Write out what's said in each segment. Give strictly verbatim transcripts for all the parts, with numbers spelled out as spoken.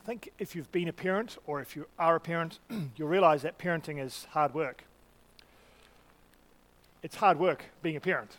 think if you've been a parent or if you are a parent, you'll realize that parenting is hard work. It's hard work being a parent.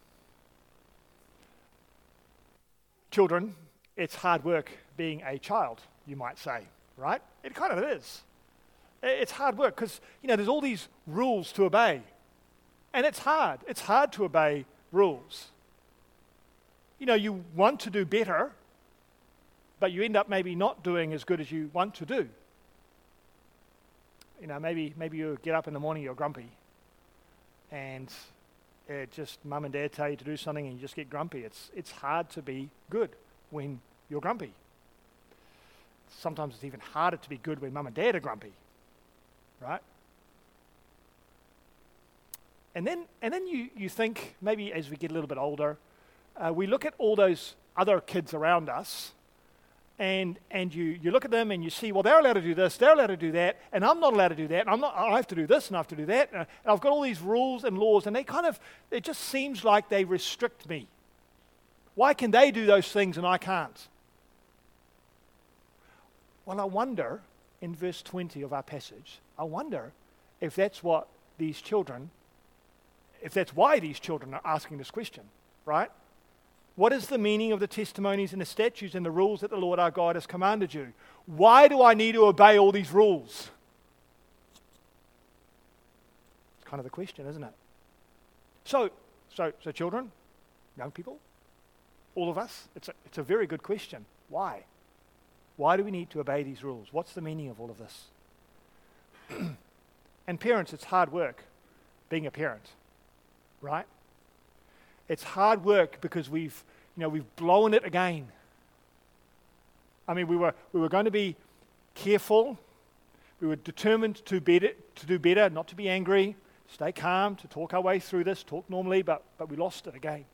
Children, it's hard work being a child, you might say, right? It kind of is. It's hard work because, you know, there's all these rules to obey. And it's hard. It's hard to obey rules. You know, you want to do better, but you end up maybe not doing as good as you want to do. You know, maybe maybe you get up in the morning, you're grumpy, and it just mum and dad tell you to do something and you just get grumpy. It's it's hard to be good when you're grumpy. Sometimes it's even harder to be good when mum and dad are grumpy, right? And then and then you, you think, maybe as we get a little bit older, uh, we look at all those other kids around us, and and you, you look at them and you see, well, they're allowed to do this, they're allowed to do that, and I'm not allowed to do that, and I'm not, I have to do this and I have to do that, and I've got all these rules and laws, and they kind of, it just seems like they restrict me. Why can they do those things and I can't? Well, I wonder, in verse twenty of our passage, I wonder if that's what these children, if that's why these children are asking this question, right? What is the meaning of the testimonies and the statutes and the rules that the Lord our God has commanded you? Why do I need to obey all these rules? It's kind of the question, isn't it? So, so, so children, young people, all of us, it's a, it's a very good question. Why? Why do we need to obey these rules? What's the meaning of all of this? And parents, it's hard work being a parent, right? It's hard work because we've, you know, we've blown it again. I mean, we were we were going to be careful. We were determined to better, to do better, not to be angry, stay calm, to talk our way through this, talk normally, but but we lost it again.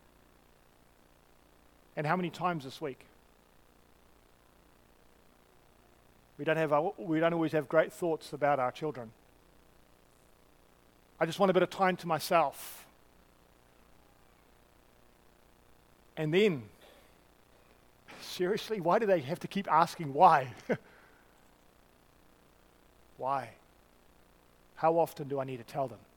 And how many times this week? We don't have our, we don't always have great thoughts about our children. I just want a bit of time to myself. And then, seriously, why do they have to keep asking why? Why? How often do I need to tell them?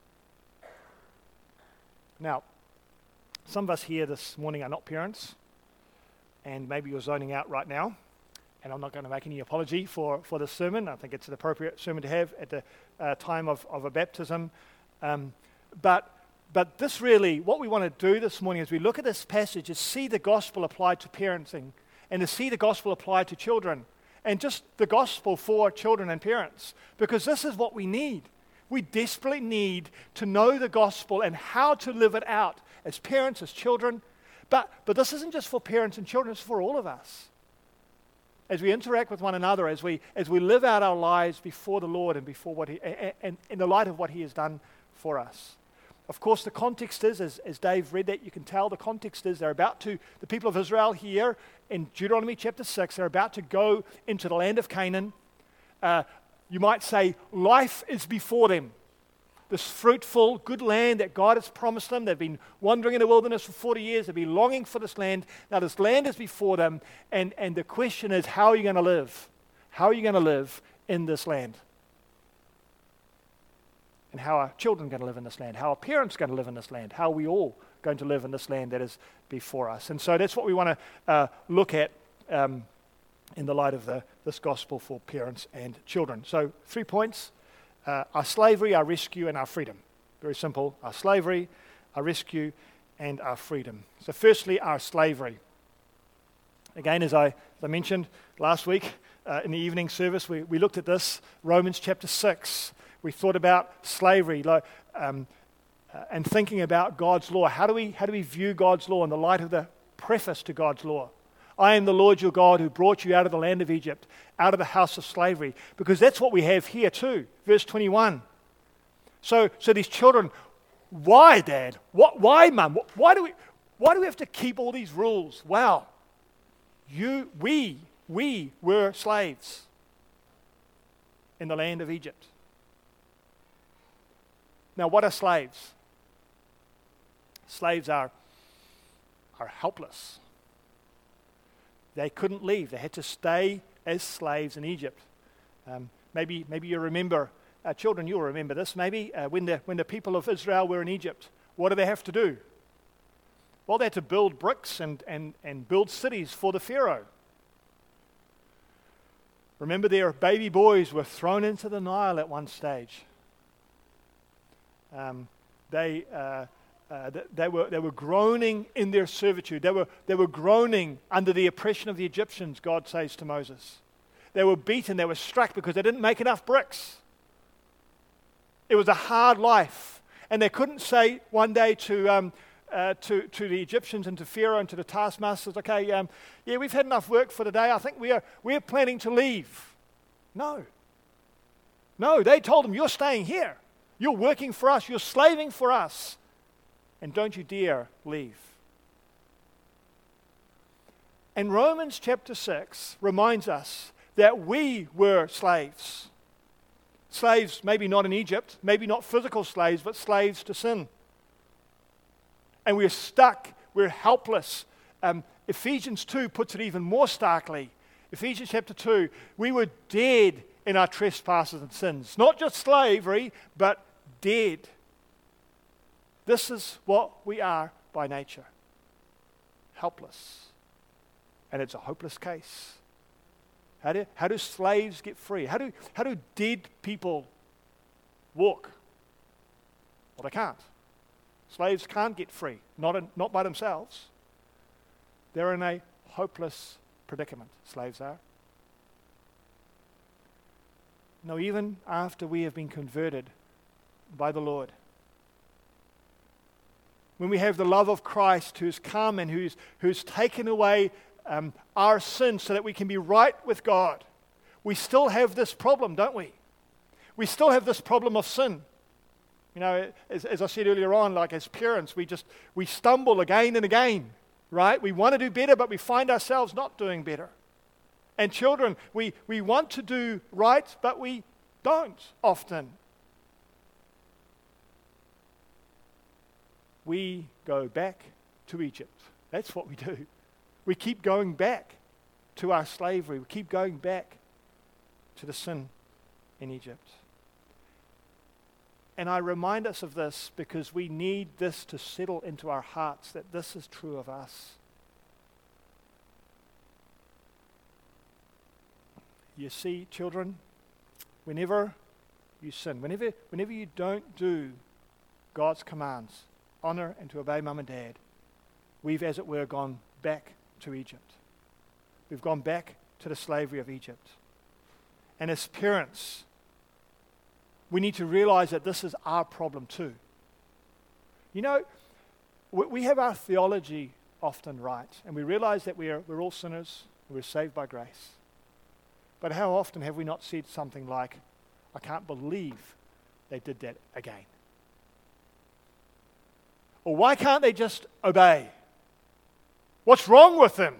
Now, some of us here this morning are not parents, and maybe you're zoning out right now, and I'm not going to make any apology for, for this sermon. I think it's an appropriate sermon to have at the uh, time of, of a baptism. Um, but But this really, what we want to do this morning as we look at this passage is see the gospel applied to parenting and to see the gospel applied to children and just the gospel for children and parents, because this is what we need. We desperately need to know the gospel and how to live it out as parents, as children. But, but this isn't just for parents and children, it's for all of us. As we interact with one another, as we as we live out our lives before the Lord and before what He, and, and in the light of what He has done for us. Of course, the context is, as, as Dave read that, you can tell the context is they're about to, the people of Israel here in Deuteronomy chapter six, they're about to go into the land of Canaan. Uh, you might say life is before them. This fruitful, good land that God has promised them. They've been wandering in the wilderness for forty years. They've been longing for this land. Now this land is before them, and, and the question is, how are you going to live? How are you going to live in this land? And how are children going to live in this land? How are parents going to live in this land? How are we all going to live in this land that is before us? And so that's what we want to uh, look at um, in the light of the, this gospel for parents and children. So three points. Uh, our slavery, our rescue, and our freedom. Very simple. Our slavery, our rescue, and our freedom. So firstly, our slavery. Again, as I, as I mentioned last week uh, in the evening service, we, we looked at this, Romans chapter six. We thought about slavery like, um, uh, and thinking about God's law. How do we how do we view God's law in the light of the preface to God's law? I am the Lord your God who brought you out of the land of Egypt, out of the house of slavery. Because that's what we have here too, verse twenty-one. So, so these children, why, Dad? What, why, Mum? Why do we why do we have to keep all these rules? Wow, you, we, we were slaves in the land of Egypt. Now, what are slaves? Slaves are, are helpless. They couldn't leave. They had to stay as slaves in Egypt. Um, maybe, maybe you remember, uh, children, you'll remember this maybe, uh, when, the, when the people of Israel were in Egypt, what do they have to do? Well, they had to build bricks and, and, and build cities for the Pharaoh. Remember, their baby boys were thrown into the Nile at one stage. Um, they, uh, uh, they, were, they were groaning in their servitude. They were, they were groaning under the oppression of the Egyptians, God says to Moses. They were beaten, they were struck because they didn't make enough bricks. It was a hard life. And they couldn't say one day to, um, uh, to, to the Egyptians and to Pharaoh and to the taskmasters, okay, um, yeah, we've had enough work for today. I think we are, we're planning to leave. No. No, they told them, you're staying here. You're working for us. You're slaving for us. And don't you dare leave. And Romans chapter six reminds us that we were slaves. Slaves, maybe not in Egypt, maybe not physical slaves, but slaves to sin. And we're stuck, we're helpless. Um, Ephesians two puts it even more starkly. Ephesians chapter two, we were dead in our trespasses and sins. Not just slavery, but dead. This is what we are by nature. Helpless. And it's a hopeless case. How do, how do slaves get free? How do, how do dead people walk? Well, they can't. Slaves can't get free, not, in, not by themselves. They're in a hopeless predicament, slaves are. No, even after we have been converted by the Lord, when we have the love of Christ who's come and who's, who's taken away Um, our sin so that we can be right with God, we still have this problem, don't we? We still have this problem of sin. You know, as, as I said earlier on, like as parents, we just, we stumble again and again, right? We want to do better, but we find ourselves not doing better. And children, we, we want to do right, but we don't often. We go back to Egypt. That's what we do. We keep going back to our slavery. We keep going back to the sin in Egypt. And I remind us of this because we need this to settle into our hearts, that this is true of us. You see, children, whenever you sin, whenever, whenever you don't do God's commands, honor and to obey mum and dad, we've, as it were, gone back to Egypt. We've gone back to the slavery of Egypt. And as parents, we need to realize that this is our problem too. You know, we, we have our theology often right, and we realize that we're, we're all sinners, and we're saved by grace. But how often have we not said something like, I can't believe they did that again? Or why can't they just obey? What's wrong with them?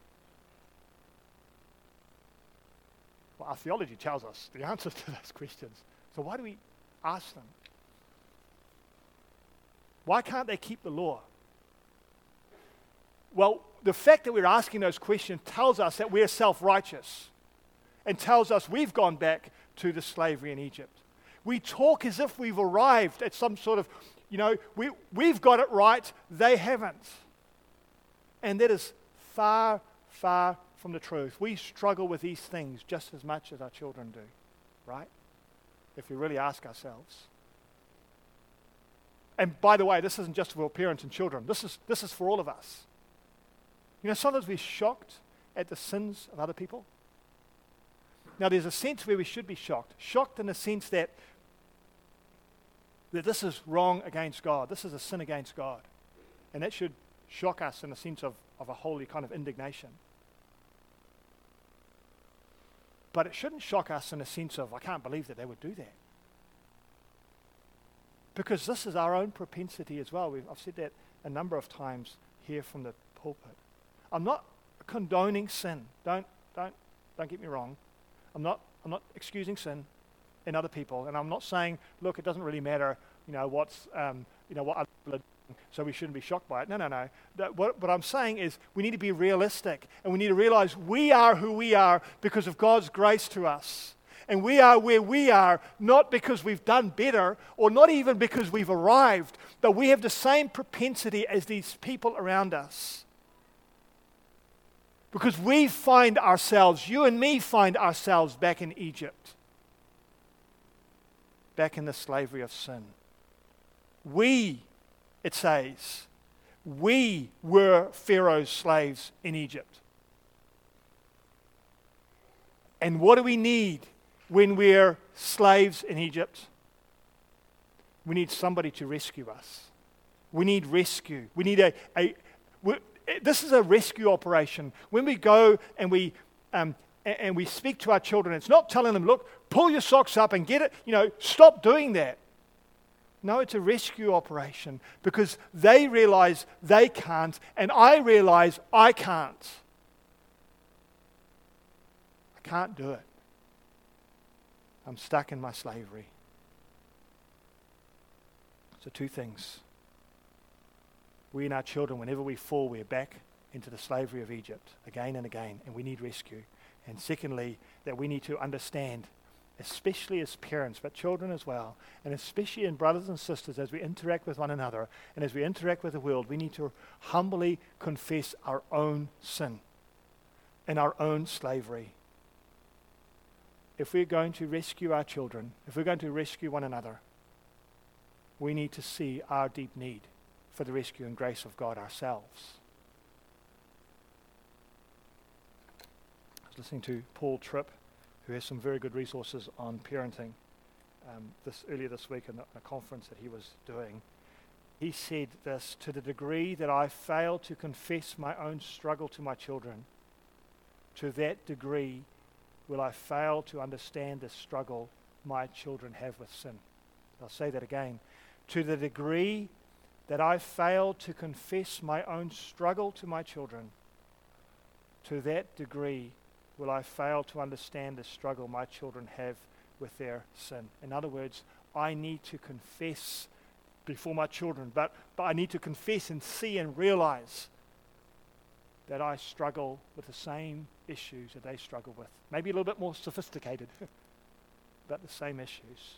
Well, our theology tells us the answers to those questions. So why do we ask them? Why can't they keep the law? Well, the fact that we're asking those questions tells us that we're self-righteous and tells us we've gone back to the slavery in Egypt. We talk as if we've arrived at some sort of, you know, we, we've got it right, they haven't. And that is far, far from the truth. We struggle with these things just as much as our children do, right? If we really ask ourselves. And by the way, this isn't just for parents and children. This is, this is for all of us. You know, sometimes we're shocked at the sins of other people. Now, there's a sense where we should be shocked. Shocked in the sense that, that this is wrong against God. This is a sin against God. And that should shock us in a sense of, of a holy kind of indignation. But it shouldn't shock us in a sense of, I can't believe that they would do that. Because this is our own propensity as well. We've, I've said that a number of times here from the pulpit. I'm not condoning sin. Don't, don't, don't get me wrong. I'm not, I'm not excusing sin in other people. And I'm not saying, look, it doesn't really matter, you know, what's, um, you know, what other people are so we shouldn't be shocked by it. No, no, no. That, what, what I'm saying is we need to be realistic, and we need to realize we are who we are because of God's grace to us. And we are where we are, not because we've done better, or not even because we've arrived, but we have the same propensity as these people around us. Because we find ourselves, you and me find ourselves back in Egypt, back in the slavery of sin. We, it says, we were Pharaoh's slaves in Egypt. And what do we need when we're slaves in Egypt? We need somebody to rescue us. We need rescue. We need a, a we, this is a rescue operation. When we go and we um, and, and we speak to our children, it's not telling them, look, pull your socks up and get it, you know, stop doing that. No, it's a rescue operation because they realize they can't, and I realize I can't. I can't do it. I'm stuck in my slavery. So two things. We and our children, whenever we fall, we're back into the slavery of Egypt again and again, and we need rescue. And secondly, that we need to understand, especially as parents, but children as well, and especially in brothers and sisters, as we interact with one another and as we interact with the world, we need to humbly confess our own sin and our own slavery. If we're going to rescue our children, if we're going to rescue one another, we need to see our deep need for the rescue and grace of God ourselves. I was listening to Paul Tripp, who has some very good resources on parenting, um, this earlier this week in a, a conference that he was doing. He said this: to the degree that I fail to confess my own struggle to my children, to that degree will I fail to understand the struggle my children have with sin. I'll say that again. To the degree that I fail to confess my own struggle to my children, to that degree will I fail to understand the struggle my children have with their sin. In other words, I need to confess before my children, but, but I need to confess and see and realize that I struggle with the same issues that they struggle with. Maybe a little bit more sophisticated, but the same issues.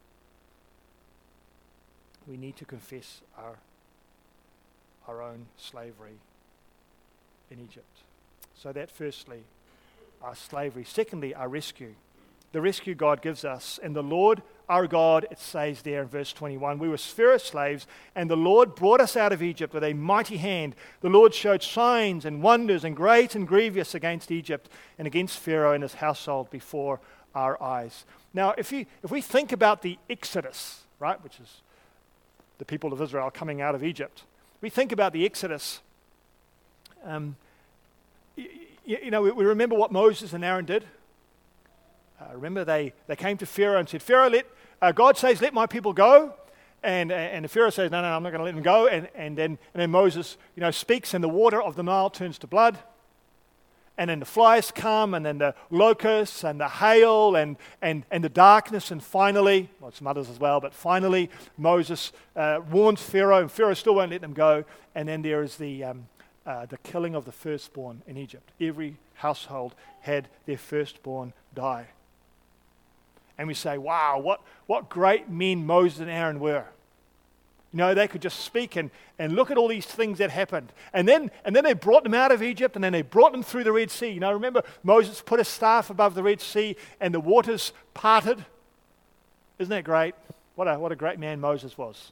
We need to confess our, our own slavery in Egypt. So that firstly, our slavery. Secondly, our rescue. The rescue God gives us. And the Lord, our God, it says there in verse twenty-one, we were Pharaoh's slaves, and the Lord brought us out of Egypt with a mighty hand. The Lord showed signs and wonders and great and grievous against Egypt and against Pharaoh and his household before our eyes. Now, if you if we think about the Exodus, right, which is the people of Israel coming out of Egypt, we think about the Exodus. Um, you, you know, we, we remember what Moses and Aaron did. Uh, remember, they, they came to Pharaoh and said, Pharaoh, let, uh, God says, let my people go. And, and the Pharaoh says, no, no, I'm not going to let them go. And, and, then, and then Moses, you know, speaks, and the water of the Nile turns to blood. And then the flies come, and then the locusts, and the hail, and, and, and the darkness. And finally, well, some others as well, but finally, Moses uh, warns Pharaoh, and Pharaoh still won't let them go. And then there is the, um, uh, the killing of the firstborn in Egypt. Every household had their firstborn die. And we say, wow, what, what great men Moses and Aaron were. You know, they could just speak and, and look at all these things that happened. And then and then they brought them out of Egypt, and then they brought them through the Red Sea. You know, remember, Moses put his staff above the Red Sea, and the waters parted. Isn't that great? What a, what a great man Moses was.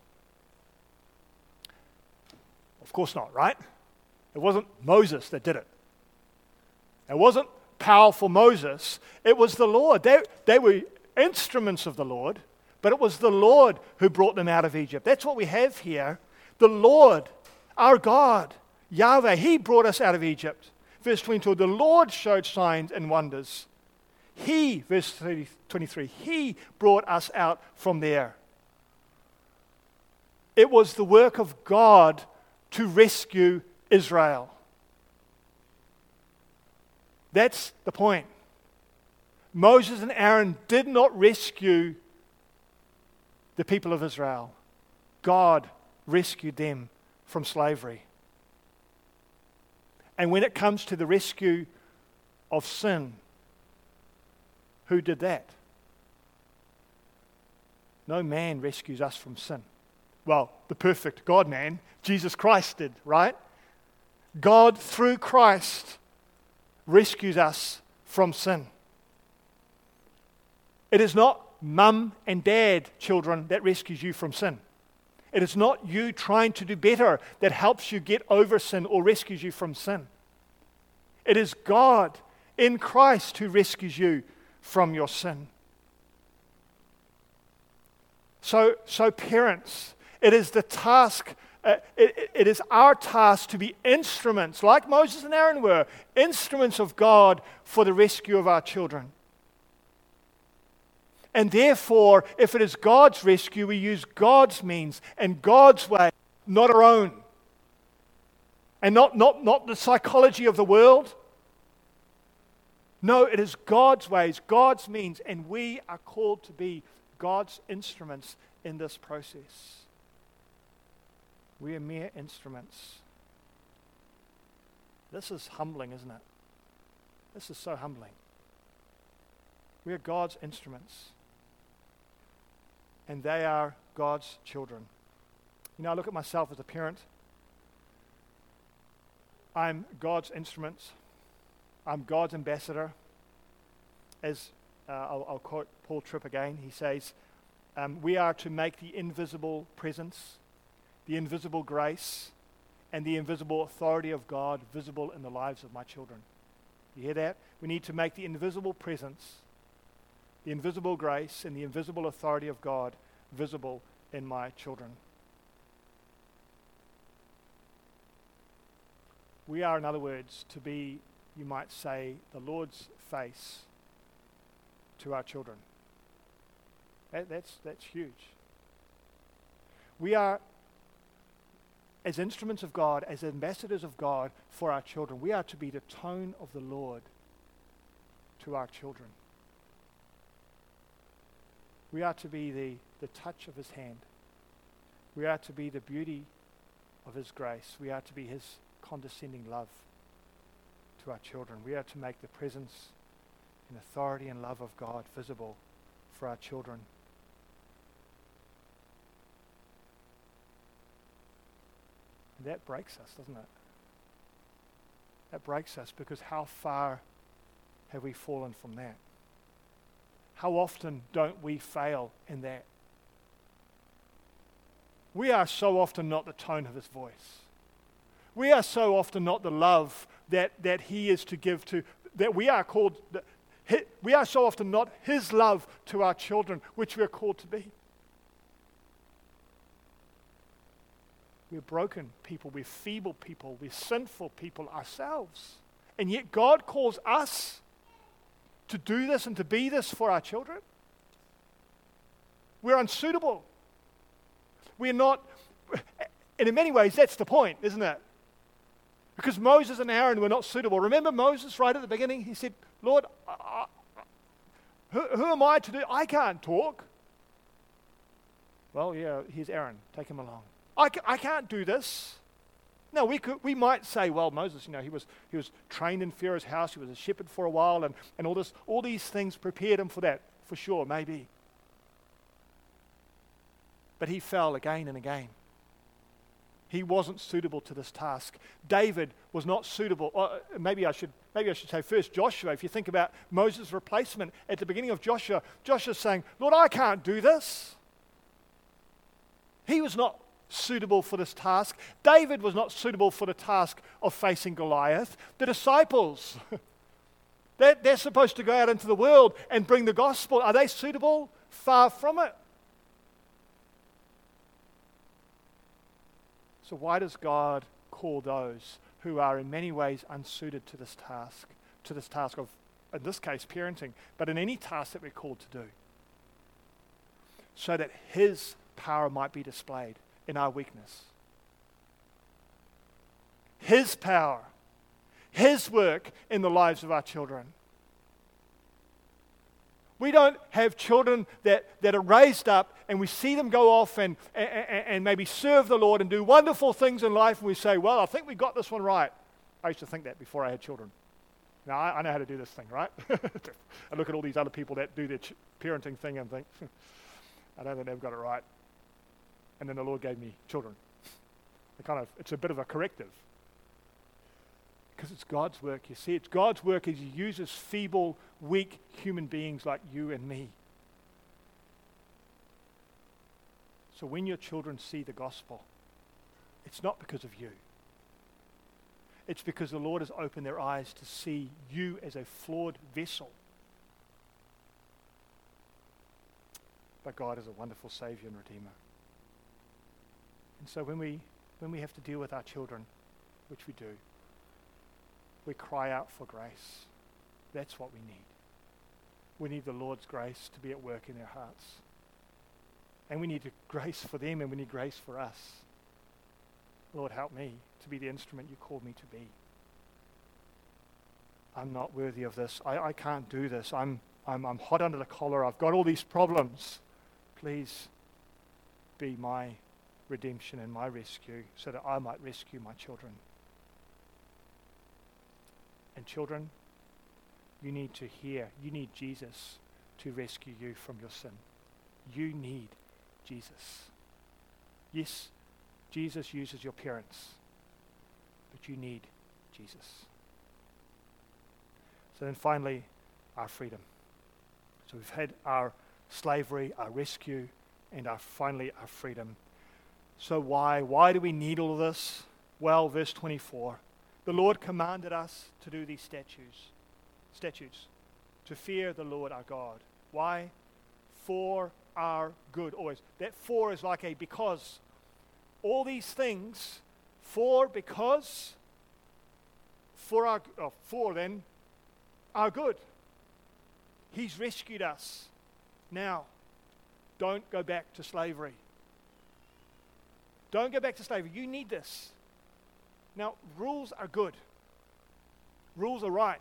Of course not, right? It wasn't Moses that did it. It wasn't powerful Moses. It was the Lord. They, they were instruments of the Lord, but it was the Lord who brought them out of Egypt. That's what we have here. The Lord, our God, Yahweh, He brought us out of Egypt. Verse twenty-two, the Lord showed signs and wonders. He, verse twenty-three, He brought us out from there. It was the work of God to rescue Israel. That's the point. Moses and Aaron did not rescue the people of Israel. God rescued them from slavery. And when it comes to the rescue of sin, who did that? No man rescues us from sin. Well, the perfect God-man, Jesus Christ did, right? God, through Christ, rescues us from sin. It is not mum and dad, children, that rescues you from sin. It is not you trying to do better that helps you get over sin or rescues you from sin. It is God in Christ who rescues you from your sin. So, so parents, it is the task, uh, it, it is our task to be instruments, like Moses and Aaron were, instruments of God for the rescue of our children. And therefore, if it is God's rescue, we use God's means and God's way, not our own. And not, not, not the psychology of the world. No, it is God's ways, God's means, and we are called to be God's instruments in this process. We are mere instruments. This is humbling, isn't it? This is so humbling. We are God's instruments. And they are God's children. You know, I look at myself as a parent. I'm God's instrument. I'm God's ambassador. As uh, I'll, I'll quote Paul Tripp again, he says, um, we are to make the invisible presence, the invisible grace, and the invisible authority of God visible in the lives of my children. You hear that? We need to make the invisible presence, the invisible grace, and the invisible authority of God visible in my children. We are, in other words, to be, you might say, the Lord's face to our children. That, that's, that's huge. We are, as instruments of God, as ambassadors of God for our children, we are to be the tone of the Lord to our children. We are to be the, the touch of His hand. We are to be the beauty of His grace. We are to be His condescending love to our children. We are to make the presence and authority and love of God visible for our children. And that breaks us, doesn't it? That breaks us because how far have we fallen from that? How often don't we fail in that? We are so often not the tone of His voice. We are so often not the love that, that He is to give to, that we are called, we are so often not His love to our children, which we are called to be. We're broken people, we're feeble people, we're sinful people ourselves. And yet God calls us to do this and to be this for our children. We're unsuitable. We're not, and in many ways that's the point, isn't it? Because Moses and Aaron were not suitable. Remember Moses right at the beginning? He said, Lord, uh, who, who am I to do? I can't talk. Well, yeah, here's Aaron. Take him along. I, ca- I can't do this. No, we could, we might say, well, Moses, you know, he was he was trained in Pharaoh's house. He was a shepherd for a while, and, and all this, all these things prepared him for that, for sure, maybe. But he fell again and again. He wasn't suitable to this task. David was not suitable. Or maybe I should maybe I should say first Joshua. If you think about Moses' replacement at the beginning of Joshua, Joshua's saying, Lord, I can't do this. He was not suitable for this task. David was not suitable for the task of facing Goliath. The disciples, they're, they're supposed to go out into the world and bring the gospel. Are they suitable? Far from it. So why does God call those who are in many ways unsuited to this task, to this task of, in this case, parenting, but in any task that we're called to do? So that His power might be displayed in our weakness. His power, His work in the lives of our children. We don't have children that, that are raised up and we see them go off and, and, and maybe serve the Lord and do wonderful things in life, and we say, well, I think we got this one right. I used to think that before I had children. Now, I, I know how to do this thing, right? I look at all these other people that do their ch- parenting thing and think, I don't think they've got it right. And then the Lord gave me children. It kind of, it's a bit of a corrective. Because it's God's work, you see. It's God's work as He uses feeble, weak human beings like you and me. So when your children see the gospel, it's not because of you. It's because the Lord has opened their eyes to see you as a flawed vessel. But God is a wonderful Savior and Redeemer. And so when we when we have to deal with our children, which we do, we cry out for grace. That's what we need. We need the Lord's grace to be at work in their hearts. And we need grace for them, and we need grace for us. Lord, help me to be the instrument you called me to be. I'm not worthy of this. I, I can't do this. I'm, I'm, I'm hot under the collar. I've got all these problems. Please be my redemption and my rescue so that I might rescue my children. And children, you need to hear, you need Jesus to rescue you from your sin. You need Jesus. Yes, Jesus uses your parents, but you need Jesus. So then finally, our freedom. So we've had our slavery, our rescue, and our finally our freedom. So why? Why do we need all of this? Well, verse twenty-four. The Lord commanded us to do these statutes, statutes, to fear the Lord our God. Why? For our good, always. That for is like a because. All these things, for, because, for our, oh, for then, our good. He's rescued us. Now, don't go back to slavery. Don't go back to slavery. You need this. Now, rules are good. Rules are right.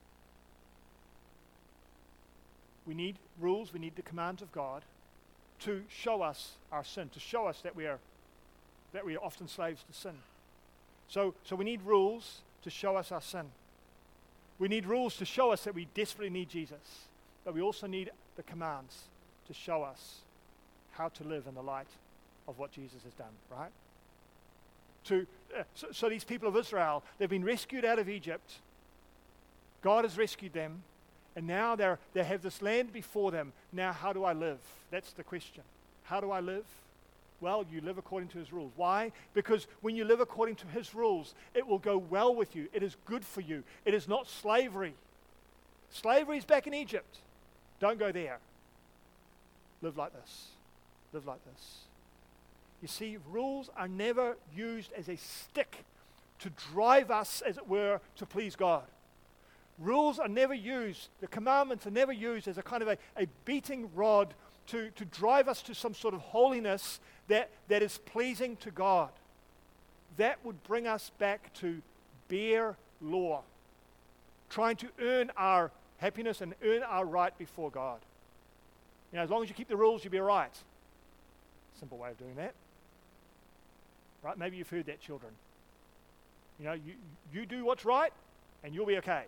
We need rules, we need the commands of God to show us our sin, to show us that we are that we are often slaves to sin. So, so we need rules to show us our sin. We need rules to show us that we desperately need Jesus. But we also need the commands to show us how to live in the light of what Jesus has done, right? To, uh, so, so these people of Israel, they've been rescued out of Egypt. God has rescued them. And now they're, they have this land before them. Now, how do I live? That's the question. How do I live? Well, you live according to His rules. Why? Because when you live according to His rules, it will go well with you. It is good for you. It is not slavery. Slavery is back in Egypt. Don't go there. Live like this. Live like this. You see, rules are never used as a stick to drive us, as it were, to please God. Rules are never used, the commandments are never used as a kind of a, a beating rod to, to drive us to some sort of holiness that, that is pleasing to God. That would bring us back to bare law, trying to earn our happiness and earn our right before God. You know, as long as you keep the rules, you'll be all right. Simple way of doing that. Right? Maybe you've heard that, children. You know, you, you do what's right, and you'll be okay.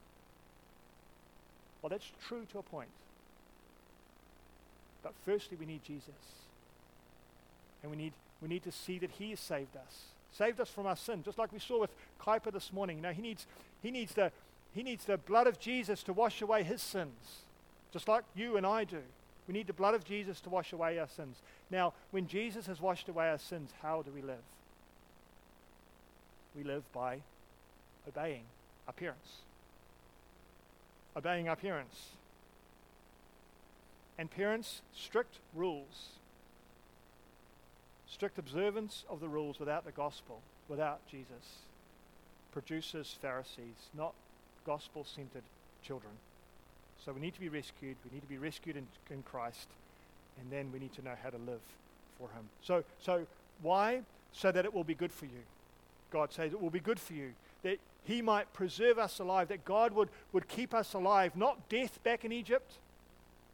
Well, that's true to a point. But firstly, we need Jesus. And we need, we need to see that He has saved us. Saved us from our sin, just like we saw with Kuiper this morning. You know, he needs, he needs the, he needs the blood of Jesus to wash away his sins, just like you and I do. We need the blood of Jesus to wash away our sins. Now, when Jesus has washed away our sins, how do we live? We live by obeying our parents. Obeying our parents. And parents, strict rules. Strict observance of the rules without the gospel, without Jesus, produces Pharisees, not gospel-centered children. So we need to be rescued. We need to be rescued in, in Christ. And then we need to know how to live for Him. So, so why? So that it will be good for you. God says it will be good for you. That He might preserve us alive. That God would, would keep us alive. Not death back in Egypt.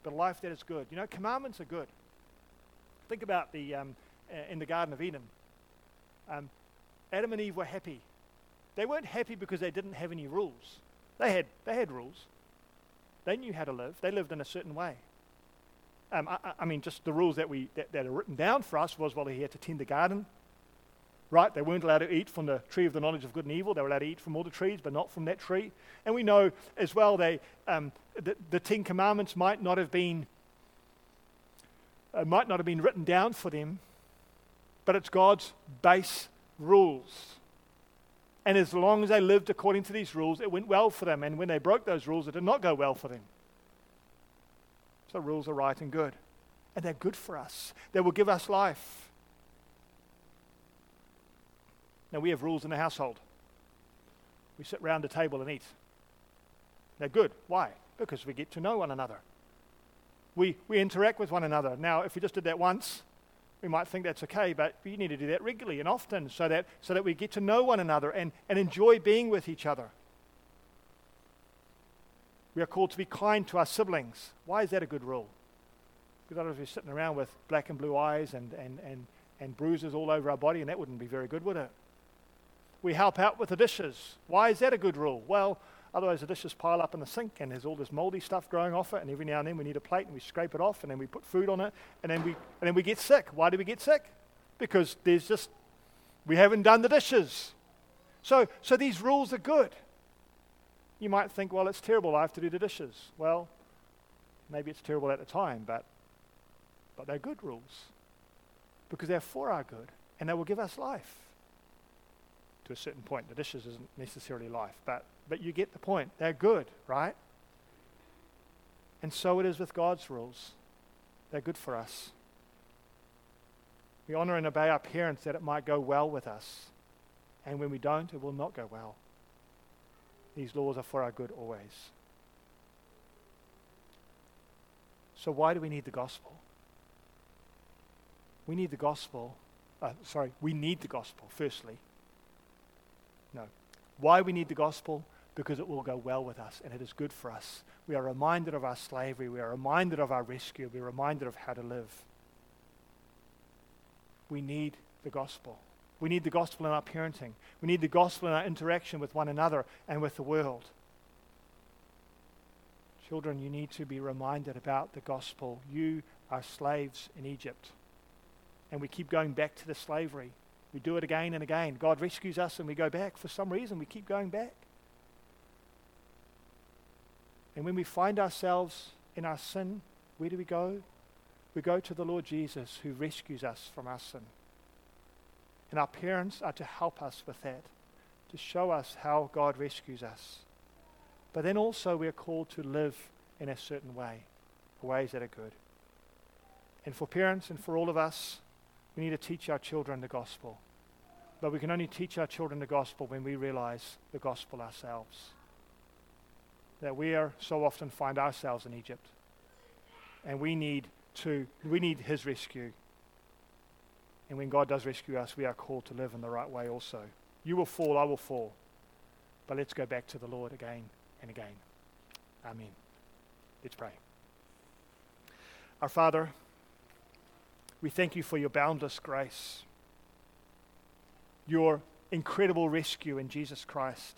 but a life that is good. You know, commandments are good. Think about the um, uh, in the Garden of Eden. Um, Adam and Eve were happy. They weren't happy because they didn't have any rules. They had they had rules. They knew how to live. They lived in a certain way. Um, I, I mean, just the rules that we that, that are written down for us was, well, he had to tend the garden. Right? They weren't allowed to eat from the tree of the knowledge of good and evil. They were allowed to eat from all the trees, but not from that tree. And we know as well they um, the, the Ten Commandments might not have been uh, might not have been written down for them, but it's God's base rules. And as long as they lived according to these rules, it went well for them. And when they broke those rules, it did not go well for them. So rules are right and good. And they're good for us. They will give us life. Now, we have rules in the household. We sit round the table and eat. They're good. Why? Because we get to know one another. We, we interact with one another. Now, if we just did that once, we might think that's okay, but we need to do that regularly and often so that so that we get to know one another and, and enjoy being with each other. We are called to be kind to our siblings. Why is that a good rule? Because otherwise we're sitting around with black and blue eyes and, and, and, and bruises all over our body, and that wouldn't be very good, would it? We help out with the dishes. Why is that a good rule? Well, otherwise the dishes pile up in the sink and there's all this moldy stuff growing off it, and every now and then we need a plate and we scrape it off and then we put food on it, and then we and then we get sick. Why do we get sick? Because there's just we haven't done the dishes. So so these rules are good. You might think, well, it's terrible, I have to do the dishes. Well, maybe it's terrible at the time, but but they're good rules. Because they're for our good and they will give us life. To a certain point. The dishes isn't necessarily life, but but you get the point. They're good, right? And so it is with God's rules. They're good for us. We honor and obey our parents that it might go well with us. And when we don't, it will not go well. These laws are for our good always. So why do we need the gospel? We need the gospel. Uh, sorry, we need the gospel, firstly. No. Why we need the gospel? Because it will go well with us and it is good for us. We are reminded of our slavery. We are reminded of our rescue. We are reminded of how to live. We need the gospel. We need the gospel in our parenting. We need the gospel in our interaction with one another and with the world. Children, you need to be reminded about the gospel. You are slaves in Egypt. And we keep going back to the slavery. We do it again and again. God rescues us and we go back. For some reason, we keep going back. And when we find ourselves in our sin, where do we go? We go to the Lord Jesus who rescues us from our sin. And our parents are to help us with that, to show us how God rescues us. But then also we are called to live in a certain way, ways that are good. And for parents and for all of us, we need to teach our children the gospel. But we can only teach our children the gospel when we realize the gospel ourselves. That we are so often find ourselves in Egypt. And we need to, we need his rescue. And when God does rescue us, we are called to live in the right way also. You will fall, I will fall. But let's go back to the Lord again and again. Amen. Let's pray. Our Father, we thank you for your boundless grace, your incredible rescue in Jesus Christ.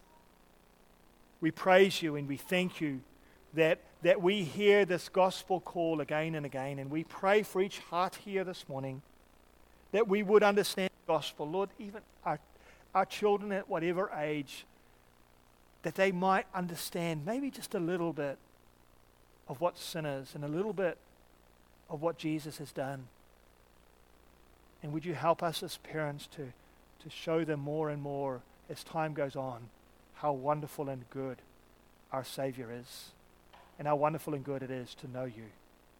We praise you and we thank you that, that we hear this gospel call again and again, and we pray for each heart here this morning that we would understand the gospel. Lord, even our, our children at whatever age, that they might understand maybe just a little bit of what sin is and a little bit of what Jesus has done. And would you help us as parents to, to show them more and more as time goes on how wonderful and good our Savior is and how wonderful and good it is to know you.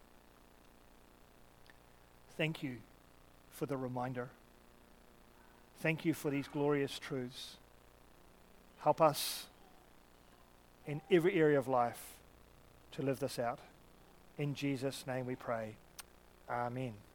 Thank you for the reminder. Thank you for these glorious truths. Help us in every area of life to live this out. In Jesus' name we pray. Amen.